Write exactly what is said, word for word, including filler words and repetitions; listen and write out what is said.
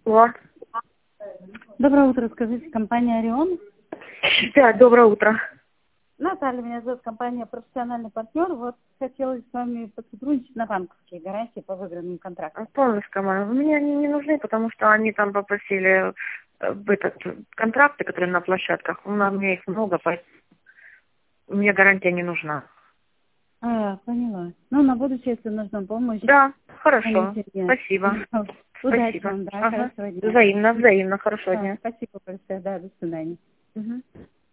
О, Доброе утро, скажите, компания «Орион». да, доброе утро. Наталья, меня зовут, компания «Профессиональный партнер». Вот хотелось с вами посотрудничать на банковские гарантии по выигранным контрактам. Солнышко мое, мне они не нужны, потому что они там попросили э, в этот, контракты, которые на площадках. У нас- у меня их много, поэтому мне гарантия не нужна. А, поняла. Ну, на будущее, если нужна помощь, Да, хорошо. звоните мне. Спасибо. Удачи Спасибо. вам, да, Ага. хорошего дня. Взаимно, взаимно. Хорошего Да, дня. спасибо большое, да, до свидания. Мгм.